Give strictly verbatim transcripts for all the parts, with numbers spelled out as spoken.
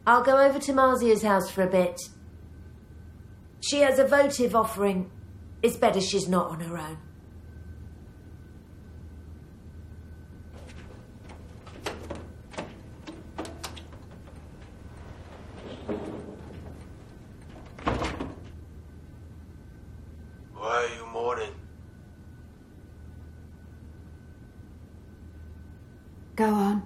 I'll go over to Marzia's house for a bit. She has a votive offering. It's better she's not on her own. Why are you mourning? Go on.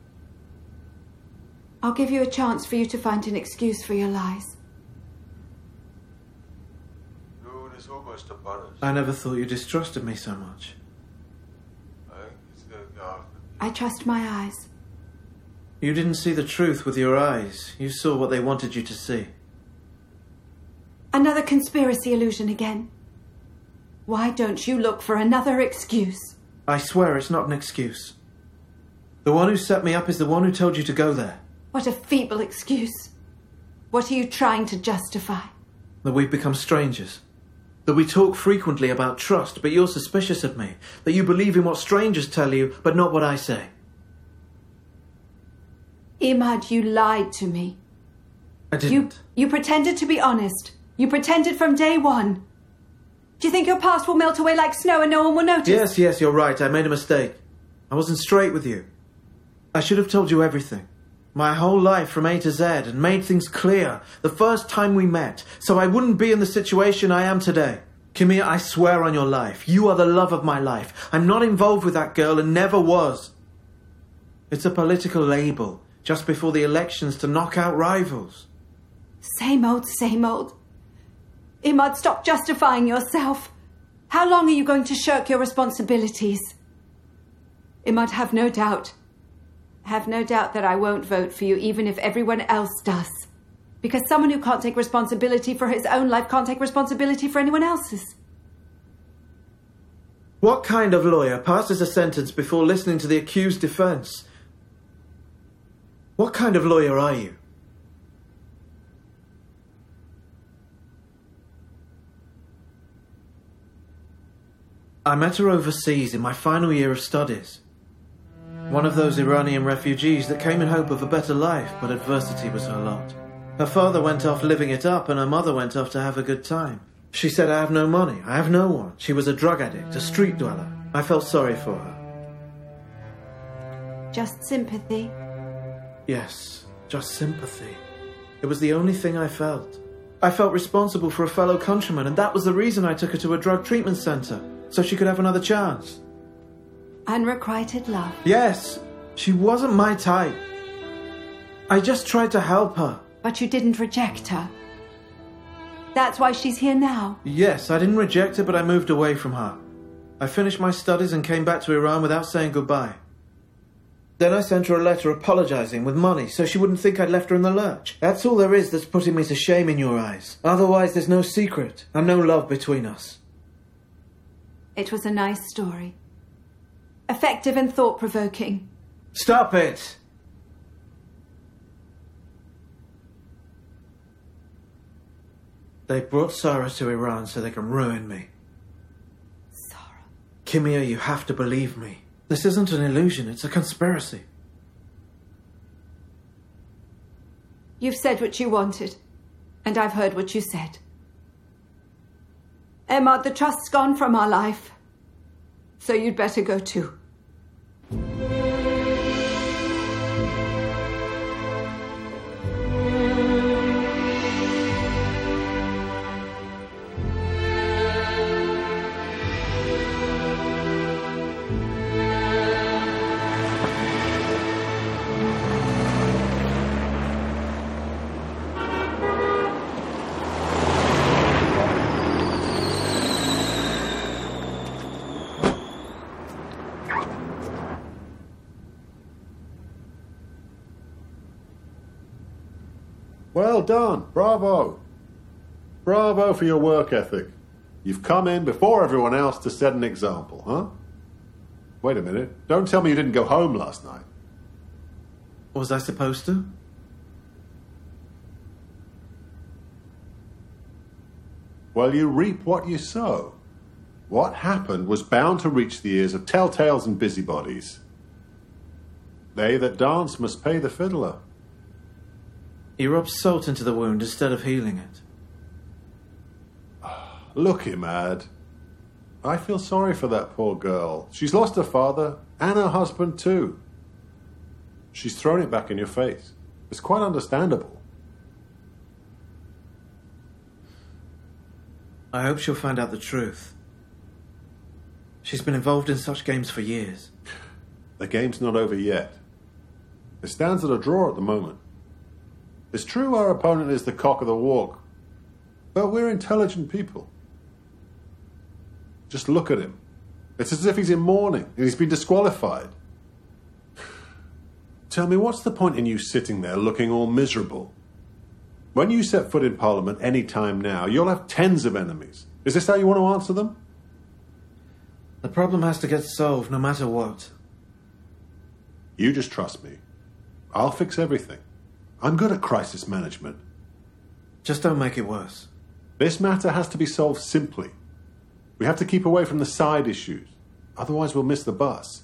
I'll give you a chance for you to find an excuse for your lies. Lord is almost upon us. I never thought you distrusted me so much. I trust my eyes. You didn't see the truth with your eyes. You saw what they wanted you to see. Another conspiracy illusion again. Why don't you look for another excuse? I swear it's not an excuse. The one who set me up is the one who told you to go there. What a feeble excuse. What are you trying to justify? That we've become strangers. That we talk frequently about trust, but you're suspicious of me. That you believe in what strangers tell you, but not what I say. Imad, you lied to me. I didn't. You, you pretended to be honest. You pretended from day one. Do you think your past will melt away like snow and no one will notice? Yes, yes, you're right. I made a mistake. I wasn't straight with you. I should have told you everything. My whole life from A to Z, and made things clear the first time we met, so I wouldn't be in the situation I am today. Kimia, I swear on your life, you are the love of my life. I'm not involved with that girl and never was. It's a political label, just before the elections to knock out rivals. Same old, same old. Imad, stop justifying yourself. How long are you going to shirk your responsibilities? Imad, have no doubt. Have no doubt that I won't vote for you, even if everyone else does. Because someone who can't take responsibility for his own life can't take responsibility for anyone else's. What kind of lawyer passes a sentence before listening to the accused defense? What kind of lawyer are you? I met her overseas in my final year of studies. One of those Iranian refugees that came in hope of a better life, but adversity was her lot. Her father went off living it up, and her mother went off to have a good time. She said, I have no money, I have no one. She was a drug addict, a street dweller. I felt sorry for her. Just sympathy? Yes, just sympathy. It was the only thing I felt. I felt responsible for a fellow countryman, and that was the reason I took her to a drug treatment centre, so she could have another chance. Unrequited love. Yes, she wasn't my type. I just tried to help her. But you didn't reject her. That's why she's here now. Yes, I didn't reject her, but I moved away from her. I finished my studies and came back to Iran without saying goodbye. Then I sent her a letter apologising with money so she wouldn't think I'd left her in the lurch. That's all there is that's putting me to shame in your eyes. Otherwise, there's no secret and no love between us. It was a nice story. Effective and thought-provoking. Stop it! They brought Sarah to Iran so they can ruin me. Sarah. Kimia, you have to believe me. This isn't an illusion, it's a conspiracy. You've said what you wanted, and I've heard what you said. Emma, the trust's gone from our life, so you'd better go too. Well done. Bravo. Bravo for your work ethic. You've come in before everyone else to set an example, huh? Wait a minute. Don't tell me you didn't go home last night. Was I supposed to? Well, you reap what you sow. What happened was bound to reach the ears of telltales and busybodies. They that dance must pay the fiddler. You rubbed salt into the wound instead of healing it. Look, Imad. I feel sorry for that poor girl. She's lost her father and her husband too. She's thrown it back in your face. It's quite understandable. I hope she'll find out the truth. She's been involved in such games for years. The game's not over yet. It stands at a draw at the moment. It's true our opponent is the cock of the walk, but we're intelligent people. Just look at him. It's as if he's in mourning and he's been disqualified. Tell me, what's the point in you sitting there looking all miserable? When you set foot in Parliament any time now, you'll have tens of enemies. Is this how you want to answer them? The problem has to get solved no matter what. You just trust me. I'll fix everything. I'm good at crisis management. Just don't make it worse. This matter has to be solved simply. We have to keep away from the side issues. Otherwise we'll miss the bus.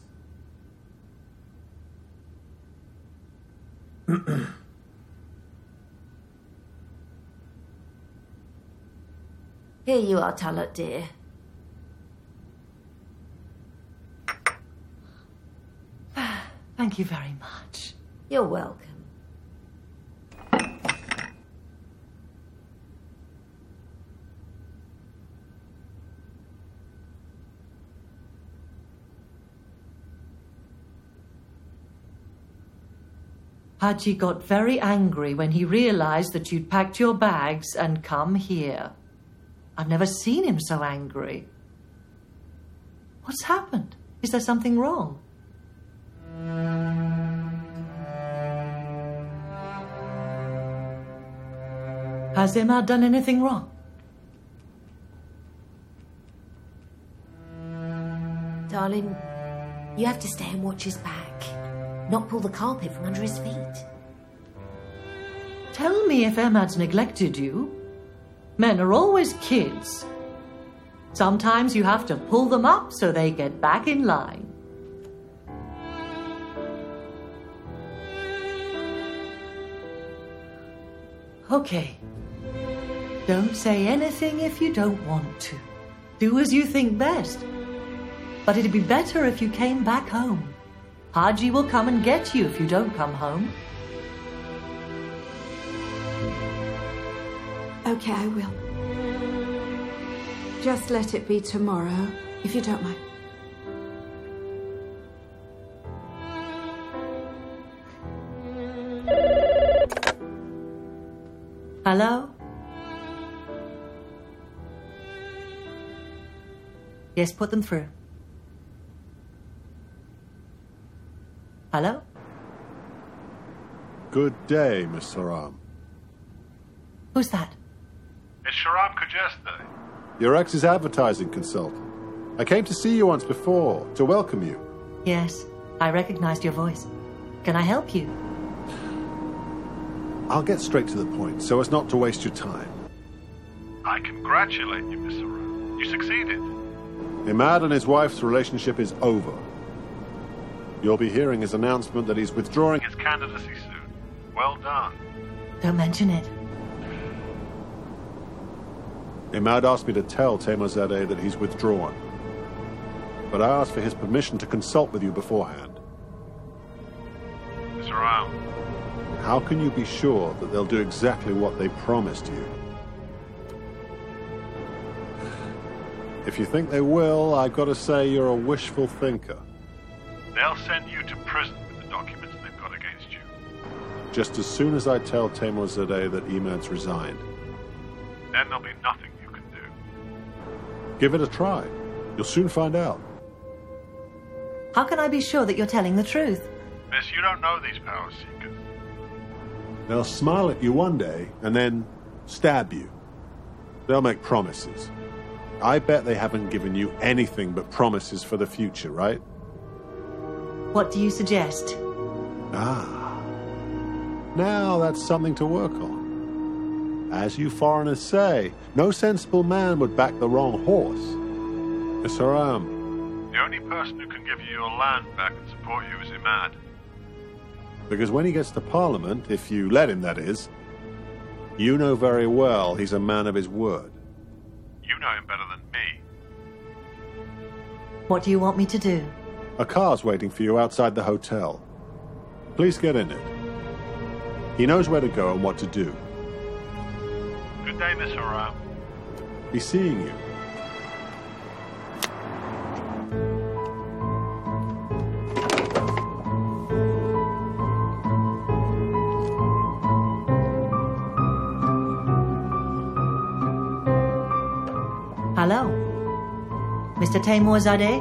Here you are, Talat, dear. Thank you very much. You're welcome. Haji got very angry when he realized that you'd packed your bags and come here. I've never seen him so angry. What's happened? Is there something wrong? Has Imad done anything wrong? Darling, you have to stay and watch his back. Not pull the carpet from under his feet. Tell me if Imad's neglected you. Men are always kids. Sometimes you have to pull them up so they get back in line. Okay. Don't say anything if you don't want to. Do as you think best. But it'd be better if you came back home. Haji will come and get you if you don't come home. Okay, I will. Just let it be tomorrow, if you don't mind. Hello? Yes, put them through. Hello? Good day, Miss Saram. Who's that? It's Sharam Kajeste. Your ex's advertising consultant. I came to see you once before, to welcome you. Yes, I recognized your voice. Can I help you? I'll get straight to the point, so as not to waste your time. I congratulate you, Miss Saram. You succeeded. Imad and his wife's relationship is over. You'll be hearing his announcement that he's withdrawing His candidacy soon. Well done. Don't mention it. Imad asked me to tell Taimurzadeh that he's withdrawn. But I asked for his permission to consult with you beforehand. Miss Saram, How can you be sure that they'll do exactly what they promised you? If you think they will, I've got to say you're a wishful thinker. they'll send you to prison with the documents they've got against you. Just as soon as I tell Taimurzadeh that Imad's resigned. Then there'll be nothing you can do. Give it a try. You'll soon find out. How can I be sure that you're telling the truth? Miss, you don't know these power seekers. They'll smile at you one day and then stab you. They'll make promises. I bet they haven't given you anything but promises for the future, right? What do you suggest? Ah. Now that's something to work on. As you foreigners say, no sensible man would back the wrong horse. Miss Saram. The only person who can give you your land back and support you is Imad. Because when he gets to Parliament, if you let him, that is, You know very well he's a man of his word. You know him better than me. What do you want me to do? A car's waiting for you outside the hotel. Please get in it. He knows where to go and what to do. Good day, Miss Aram. He's seeing you. Hello? Mister Taymorzadeh?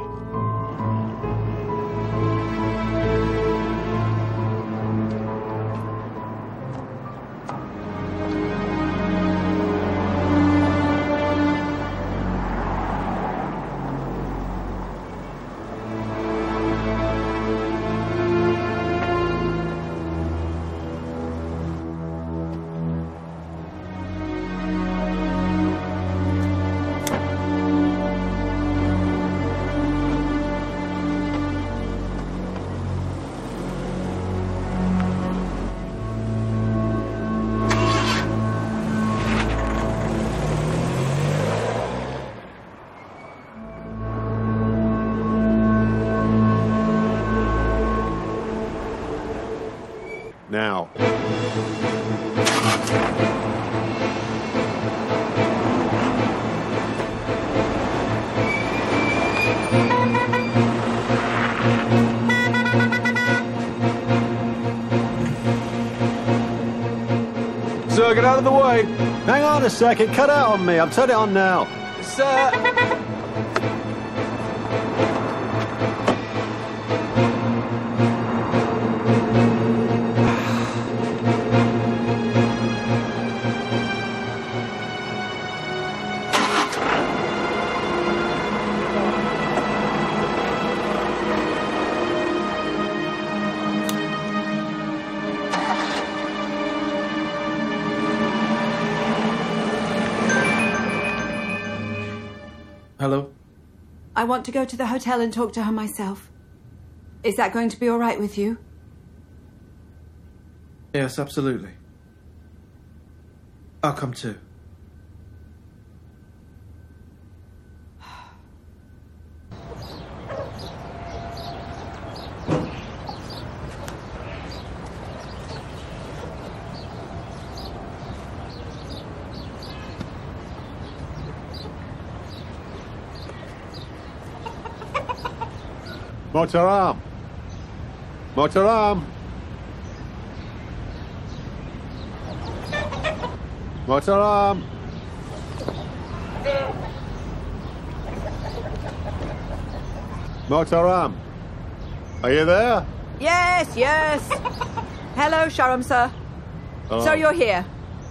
Now. Sir, get out of the way. Hang on a second. Cut out on me. I'll turn it on now. Sir. Hello? I want to go to the hotel and talk to her myself. Is that going to be all right with you? Yes, absolutely. I'll come too. Motaram! Motaram! Motaram! Motaram! Are you there? Yes, yes. Hello, Sharam, sir. Hello. So you're here?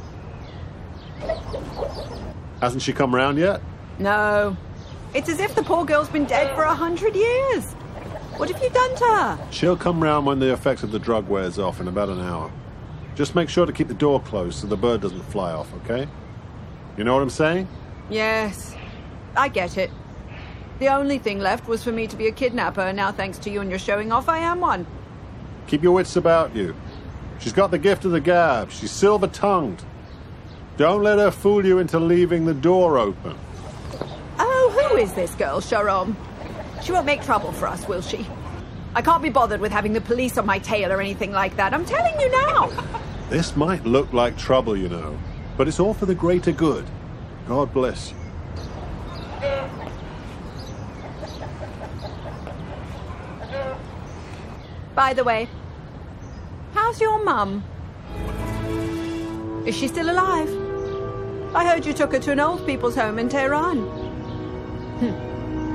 Hasn't she come round yet? No. It's as if the poor girl's been dead for a hundred years. What have you done to her? She'll come round when the effects of the drug wears off in about an hour. Just make sure to keep the door closed so the bird doesn't fly off, okay? You know what I'm saying? Yes, I get it. The only thing left was for me to be a kidnapper, and now thanks to you and your showing off, I am one. Keep your wits about you. She's got the gift of the gab. She's silver-tongued. Don't let her fool you into leaving the door open. Oh, who is this girl, Sharam? She won't make trouble for us, will she? I can't be bothered with having the police on my tail or anything like that. I'm telling you now. This might look like trouble, you know, but it's all for the greater good. God bless you. By the way, how's your mum? Is she still alive? I heard you took her to an old people's home in Tehran. Hm.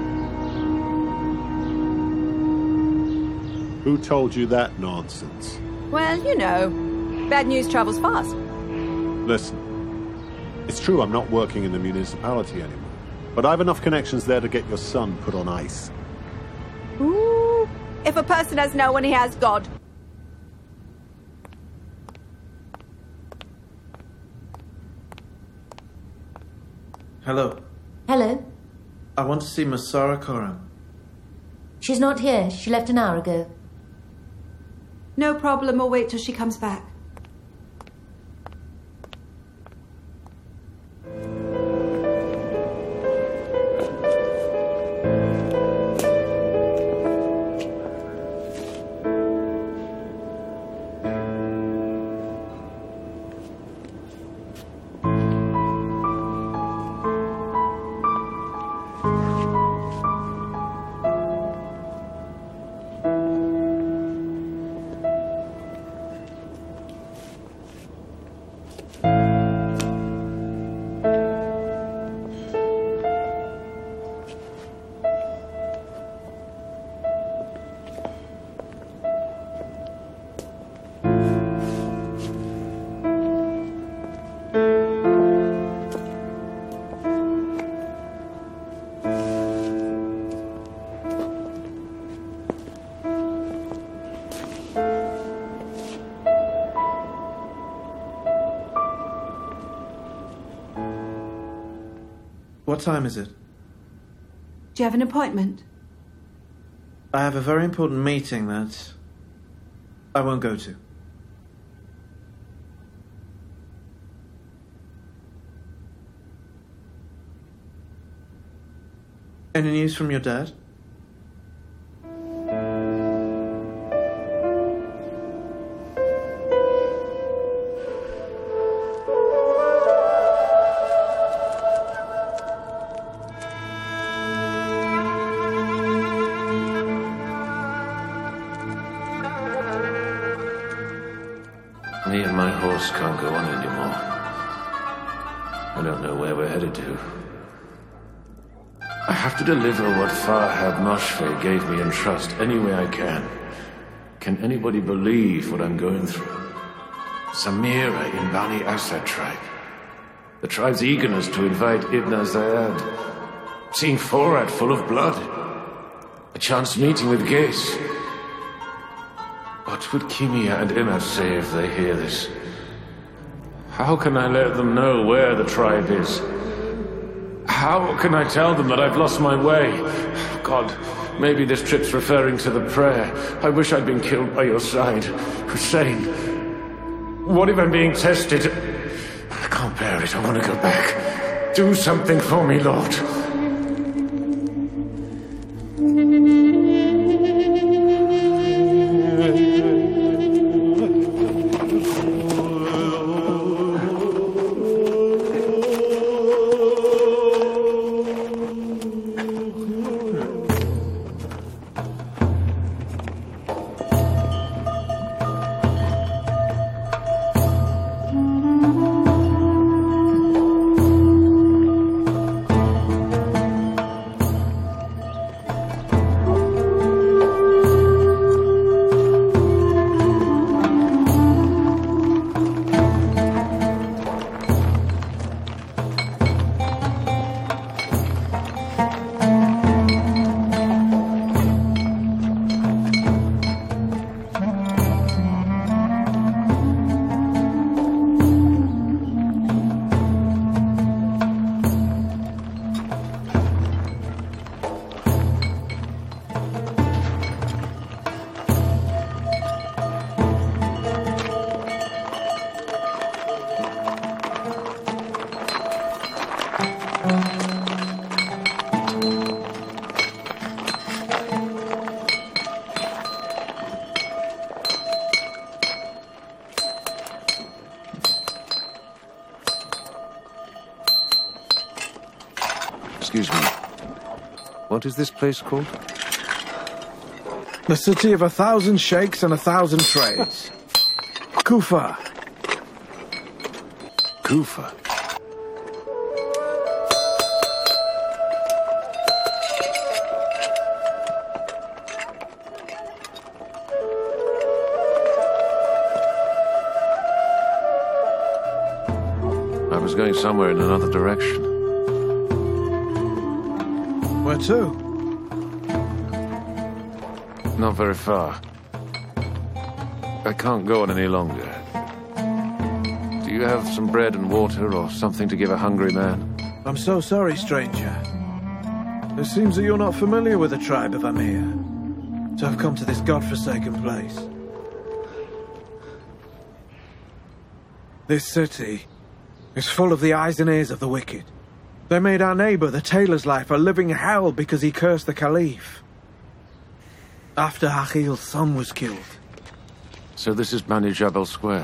Who told you that nonsense? Well, you know, bad news travels fast. Listen, it's true I'm not working in the municipality anymore, but I've enough connections there to get your son put on ice. Ooh, if a person has no one, he has God. Hello. Hello. I want to see Masara Koram. She's not here. She left an hour ago. No problem, we'll wait till she comes back. What time is it? Do you have an appointment? I have a very important meeting that I won't go to. Any news from your dad? Me and my horse can't go on anymore. I don't know where we're headed to. I have to deliver what Farhad Moshfegh gave me in trust any way I can. Can anybody believe what I'm going through? Samira in Bani Asad tribe. The tribe's eagerness to invite Ibn Zayed. Seeing Farhad full of blood. A chance meeting with Ghays. What would Kimia and Imad say if they hear this? How can I let them know where the tribe is? How can I tell them that I've lost my way? God, maybe this trip's referring to the prayer. I wish I'd been killed by your side. Hussein, what if I'm being tested? I can't bear it. I want to go back. Do something for me, Lord. Excuse me. What is this place called? The city of a thousand sheikhs and a thousand trades. Kufa. Kufa. I was going somewhere in another direction. Where to? Not very far. I can't go on any longer. Do you have some bread and water or something to give a hungry man? I'm so sorry, stranger. It seems that you're not familiar with the tribe of Amir, to have come to this godforsaken place. This city is full of the eyes and ears of the wicked. They made our neighbor, the tailor's life, a living hell because he cursed the Caliph. After Akhil's son was killed. So this is Bani Jabal Square.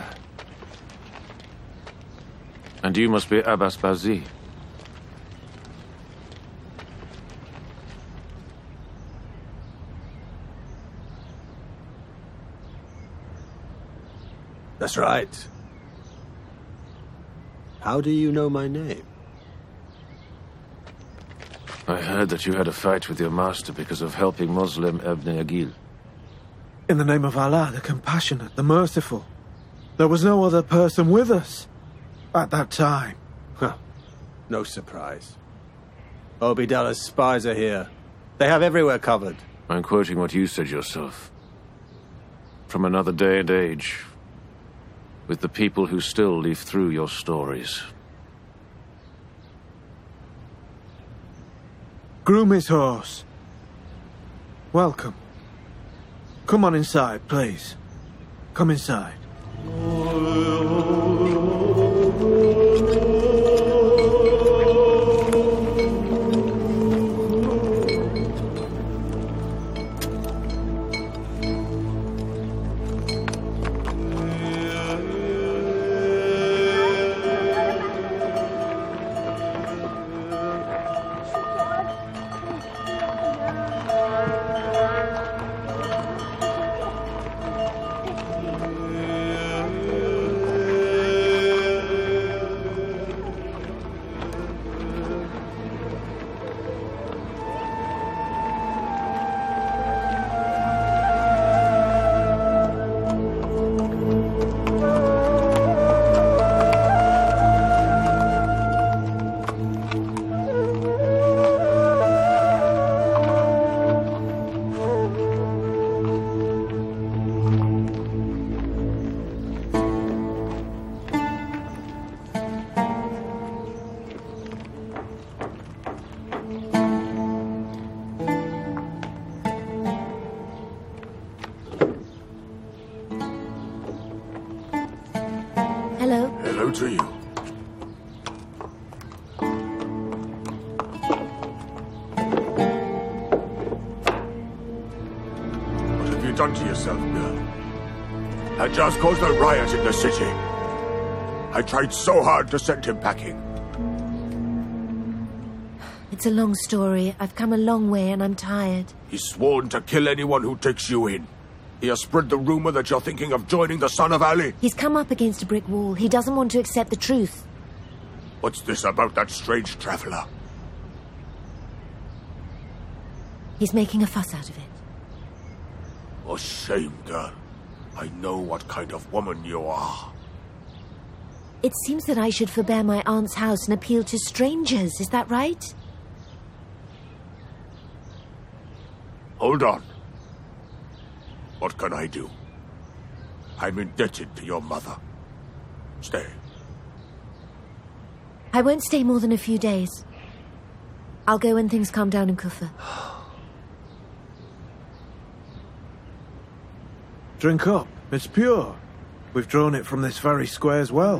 And you must be Abbas Bazi. That's right. How do you know my name? I heard that you had a fight with your master because of helping Muslim Ibn Agil. In the name of Allah, the compassionate, the merciful. There was no other person with us at that time. Huh. No surprise. Obidalla's spies are here. They have everywhere covered. I'm quoting what you said yourself. From another day and age, with the people who still leaf through your stories. Groom his horse. Welcome. Come on inside, please. Come inside. Hello to you. What have you done to yourself, girl? Hajjaz caused a riot in the city. I tried so hard to send him packing. It's a long story. I've come a long way and I'm tired. He's sworn to kill anyone who takes you in. He has spread the rumor that you're thinking of joining the Son of Ali. He's come up against a brick wall. He doesn't want to accept the truth. What's this about that strange traveler? He's making a fuss out of it. For shame, girl. I know what kind of woman you are. It seems that I should forbear my aunt's house and appeal to strangers. Is that right? Hold on. What can I do? I'm indebted to your mother. Stay. I won't stay more than a few days. I'll go when things calm down in Kufa. Drink up. It's pure. We've drawn it from this very square's well.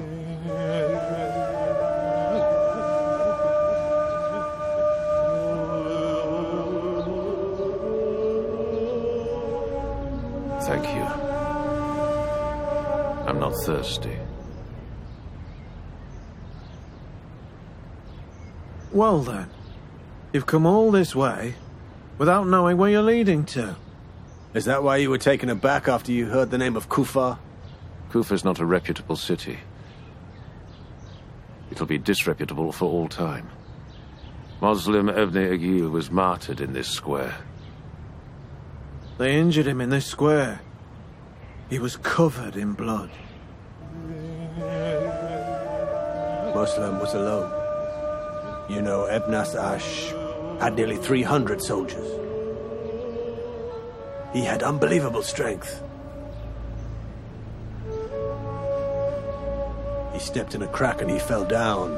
Thank you. I'm not thirsty. Well then, you've come all this way without knowing where you're leading to. Is that why you were taken aback after you heard the name of Kufa? Kufa's not a reputable city. It'll be disreputable for all time. Muslim Ibn Agil was martyred in this square. They injured him in this square. He was covered in blood. Muslim was alone. You know, Ibn Ash had nearly three hundred soldiers. He had unbelievable strength. He stepped in a crack and he fell down.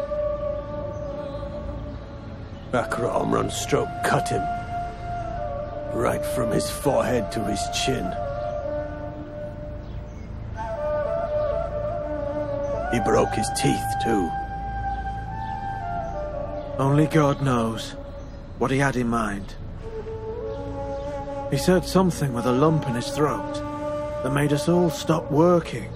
Bakr Omran's stroke cut him right from his forehead to his chin. He broke his teeth, too. Only God knows what he had in mind. He said something with a lump in his throat that made us all stop working.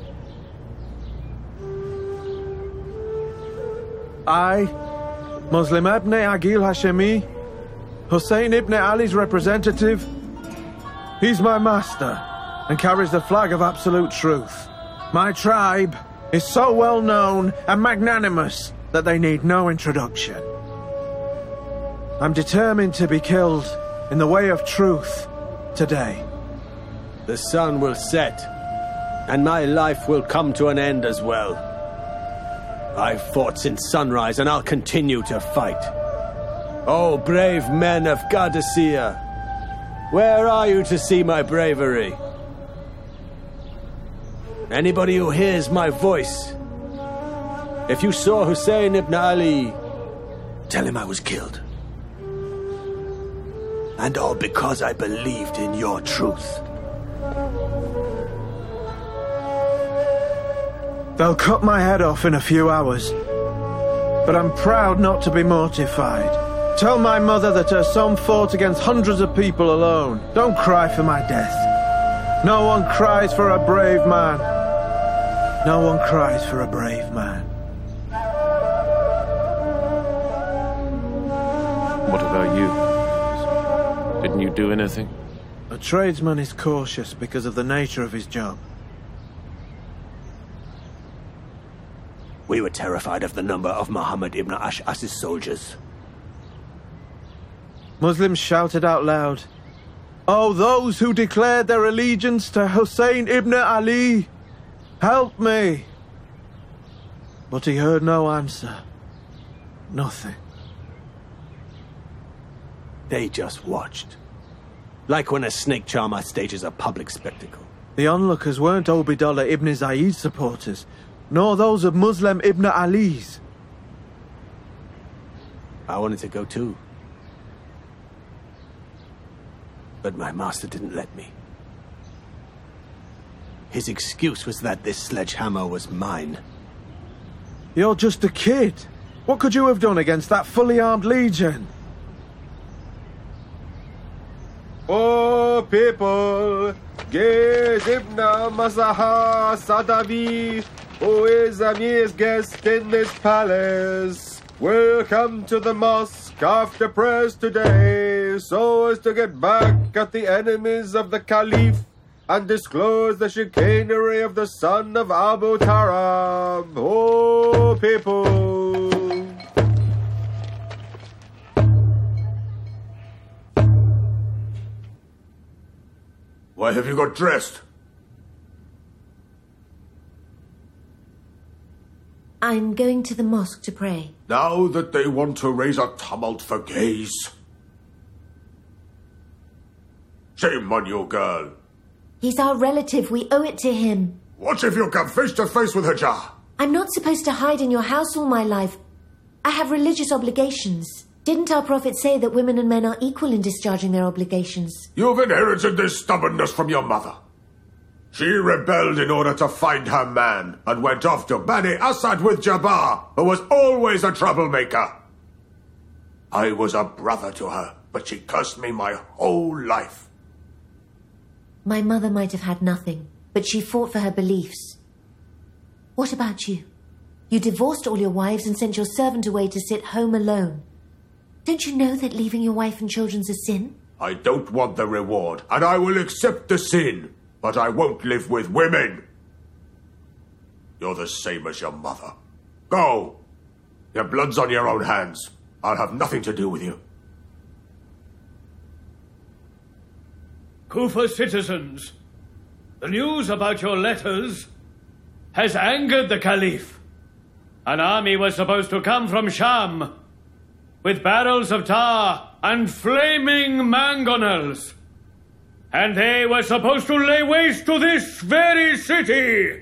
I, Muslim Ibn Agil Hashemi, Hussein ibn Ali's representative, he's my master and carries the flag of absolute truth. My tribe is so well known and magnanimous that they need no introduction. I'm determined to be killed in the way of truth today. The sun will set, and my life will come to an end as well. I've fought since sunrise, and I'll continue to fight. Oh, brave men of Qadisiyah, where are you to see my bravery? Anybody who hears my voice, if you saw Hussein ibn Ali, tell him I was killed. And all because I believed in your truth. They'll cut my head off in a few hours. But I'm proud not to be mortified. Tell my mother that her son fought against hundreds of people alone. Don't cry for my death. No one cries for a brave man. No one cries for a brave man. What about you? Didn't you do anything? A tradesman is cautious because of the nature of his job. We were terrified of the number of Muhammad ibn Ash'as's soldiers. Muslims shouted out loud, "Oh, those who declared their allegiance to Hussein ibn Ali, help me!" But he heard no answer. Nothing. They just watched. Like when a snake charmer stages a public spectacle. The onlookers weren't Obidullah ibn Zayd's supporters, nor those of Muslim ibn Ali's. I wanted to go too. But my master didn't let me. His excuse was that this sledgehammer was mine. You're just a kid. What could you have done against that fully armed legion? Oh, people, gaze Ibn Mazaha Sadavi, who is Amir's guest in this palace. Welcome to the mosque after prayers today, so as to get back at the enemies of the Caliph and disclose the chicanery of the son of Abu Tarab. Oh, people. Why have you got dressed? I'm going to the mosque to pray. Now that they want to raise a tumult for gays. Shame on you, girl. He's our relative. We owe it to him. What if you come face to face with Hajar? I'm not supposed to hide in your house all my life. I have religious obligations. Didn't our prophet say that women and men are equal in discharging their obligations? You've inherited this stubbornness from your mother. She rebelled in order to find her man and went off to Bani Asad with Jabbar, who was always a troublemaker. I was a brother to her, but she cursed me my whole life. My mother might have had nothing, but she fought for her beliefs. What about you? You divorced all your wives and sent your servant away to sit home alone. Don't you know that leaving your wife and children's a sin? I don't want the reward, and I will accept the sin, but I won't live with women. You're the same as your mother. Go! Your blood's on your own hands. I'll have nothing to do with you. Kufa citizens, the news about your letters has angered the Caliph. An army was supposed to come from Sham with barrels of tar and flaming mangonels. And they were supposed to lay waste to this very city.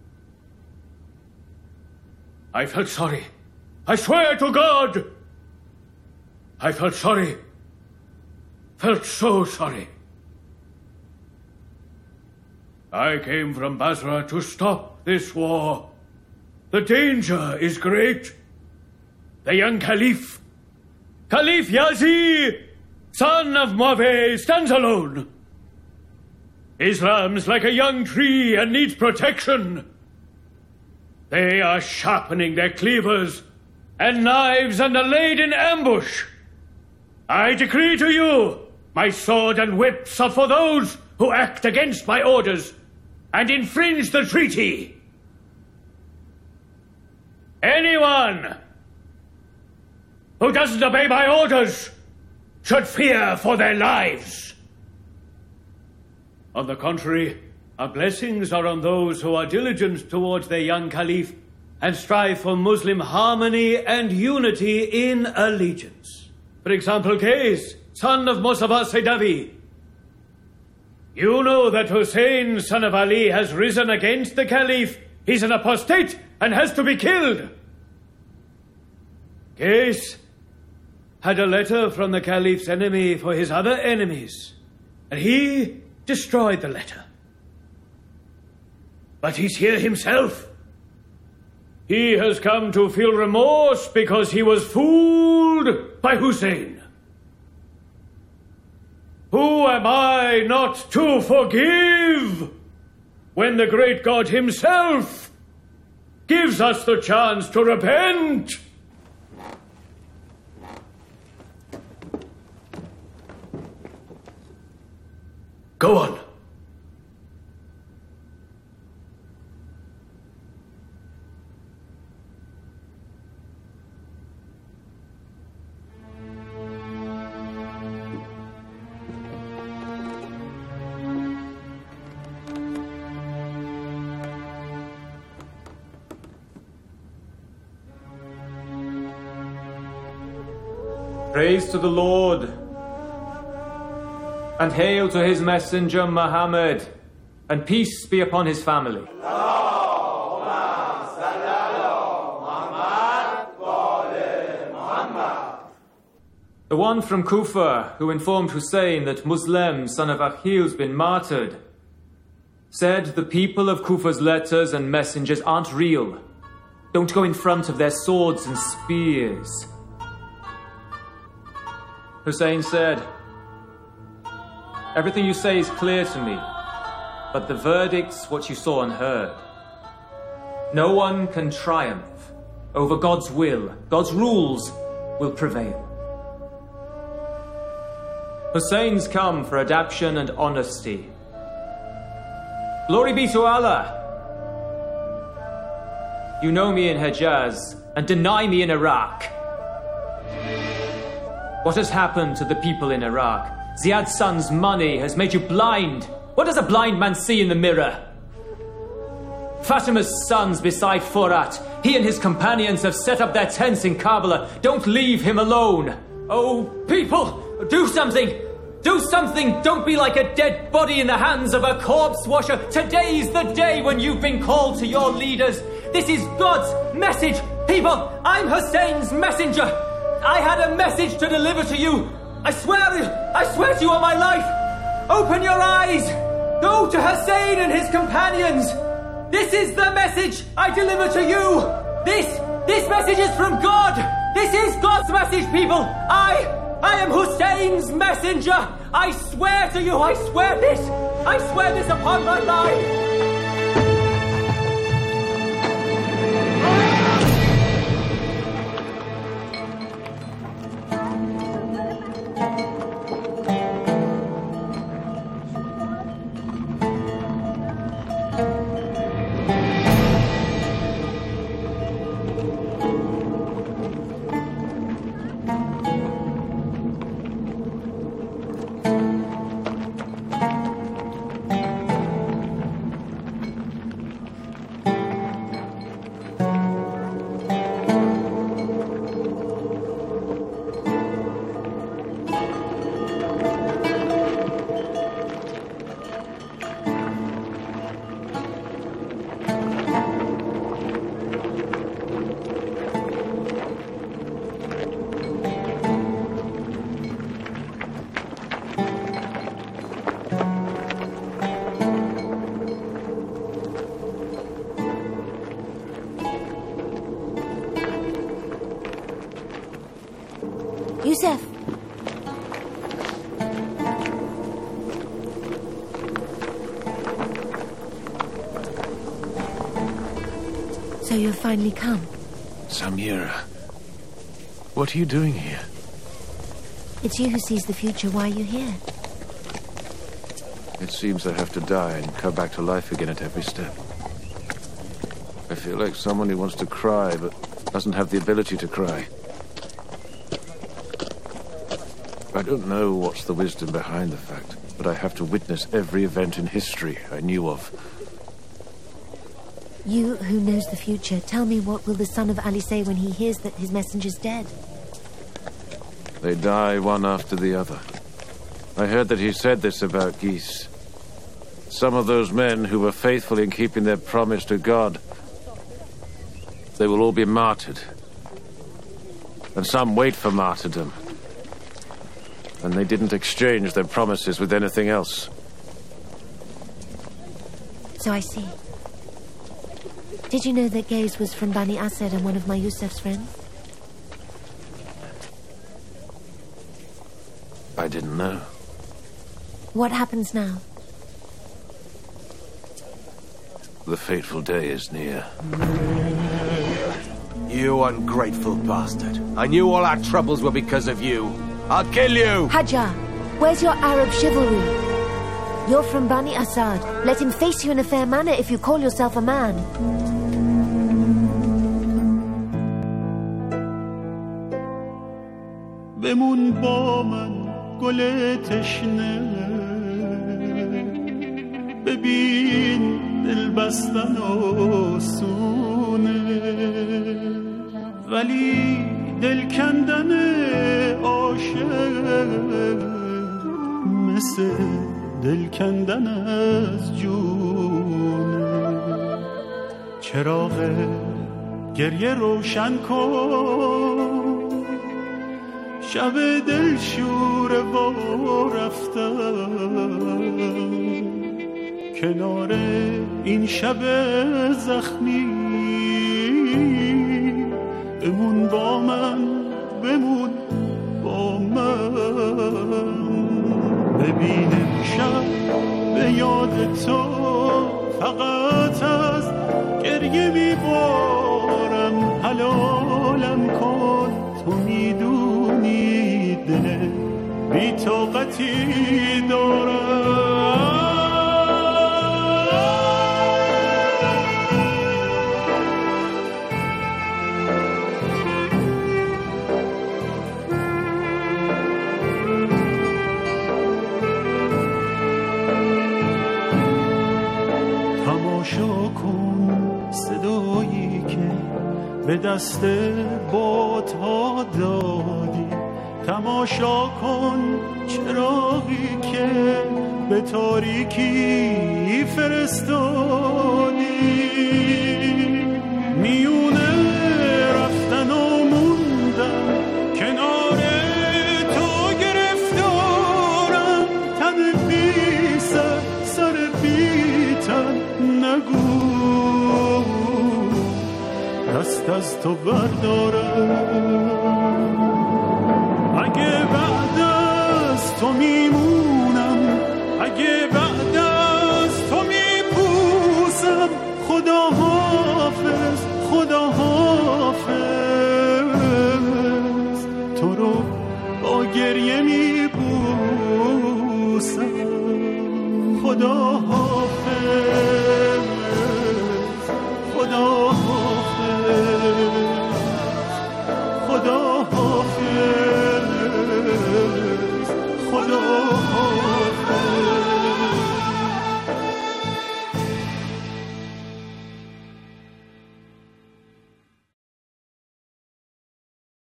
I felt sorry. I swear to God. I felt sorry. Felt so sorry. I came from Basra to stop this war. The danger is great. The young Caliph, Caliph Yazid, son of Muawiyah, stands alone. Islam's like a young tree and needs protection. They are sharpening their cleavers and knives and are laid in ambush. I decree to you, my sword and whips are for those who act against my orders and infringe the treaty. Anyone who doesn't obey my orders should fear for their lives. On the contrary, our blessings are on those who are diligent towards their young Caliph and strive for Muslim harmony and unity in allegiance. For example, Qais, son of Musawa Saidawi. You know that Hussein, son of Ali, has risen against the Caliph. He's an apostate and has to be killed. Qais, had a letter from the Caliph's enemy for his other enemies, and he destroyed the letter. But he's here himself. He has come to feel remorse because he was fooled by Hussein. Who am I not to forgive when the great God himself gives us the chance to repent? Go on. Praise to the Lord, and hail to his messenger Muhammad, and peace be upon his family. The one from Kufa who informed Hussein that Muslim, son of Akhil's, been martyred, said the people of Kufa's letters and messengers aren't real. Don't go in front of their swords and spears. Hussein said, everything you say is clear to me, but the verdict's what you saw and heard. No one can triumph over God's will. God's rules will prevail. Hussein's come for adaptation and honesty. Glory be to Allah! You know me in Hejaz and deny me in Iraq. What has happened to the people in Iraq? Ziyad's son's money has made you blind. What does a blind man see in the mirror? Fatima's son's beside Furat. He and his companions have set up their tents in Karbala. Don't leave him alone. Oh, people, do something. Do something. Don't be like a dead body in the hands of a corpse washer. Today's the day when you've been called to your leaders. This is God's message. People, I'm Hussein's messenger. I had a message to deliver to you. I swear, I swear to you on my life. Open your eyes. Go to Hussein and his companions. This is the message I deliver to you. This, this message is from God. This is God's message, people. I, I am Hussein's messenger. I swear to you, I swear this. I swear this upon my life. Yusuf! So you've finally come? Samira, what are you doing here? It's you who sees the future. Why are you here? It seems I have to die and come back to life again at every step. I feel like someone who wants to cry, but doesn't have the ability to cry. I don't know what's the wisdom behind the fact, but I have to witness every event in history I knew of. You who knows the future, tell me, what will the son of Ali say when he hears that his messenger's dead? They die one after the other. I heard that he said this about Geese. Some of those men who were faithful in keeping their promise to God, they will all be martyred. And some wait for martyrdom. and they didn't exchange their promises with anything else. So I see. Did you know that Gaze was from Bani Asad and one of my Yusuf's friends? I didn't know. What happens now? The fateful day is near. You ungrateful bastard. I knew all our troubles were because of you. I'll kill you! Hajjar, where's your Arab chivalry? You're from Bani Asad. Let him face you in a fair manner if you call yourself a man. بمون با من گل تشنه ببین دل بستن آسونه ولی دل کندن عاشق مثل دل کندن از جونه چراغ گریه روشن کن شب دل شور و رفتن کنار این شب زخمی بمون با من بمون با من ببین امشب به یاد تو فقط از گریه میبارم حلالم کن تو میدونی دل بی طاقتی دارم تماشا کن صدایی که به دست بادها دادی تماشا کن چراغی که به تاریکی فرستادی میونه رفتن و موندن کنار تو گرفتارم تن بی سر سر بی تن نگو دست از تو بردارم اگه بعد از تو میمونم اگه بعد از تو میپوسم خدا حافظ خدا حافظ تو رو با گریه میبوسم خدا حافظ خدا